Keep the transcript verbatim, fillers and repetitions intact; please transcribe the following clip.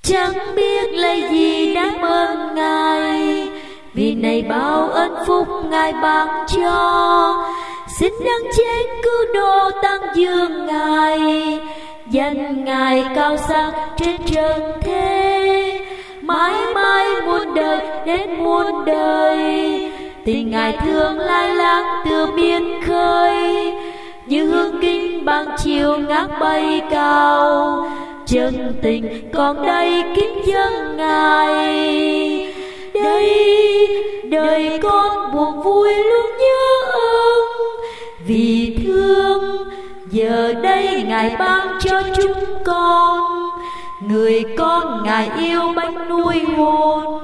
Chẳng biết lấy gì đáp ơn Ngài, vì này bao ơn phúc Ngài ban cho. Xin đấng chết cứu độ tăng dương Ngài, danh Ngài cao sang trên trần thế. Mãi mãi muôn đời đến muôn đời, tình Ngài thương lai láng từ biên khơi. Như hương kinh bằng chiều ngát bay cao, chân tình còn đây kính dâng Ngài. Đây đời con buồn vui luôn nhớ ơn, vì thương giờ đây Ngài ban cho chúng con. Người con Ngài yêu bánh nuôi hồn,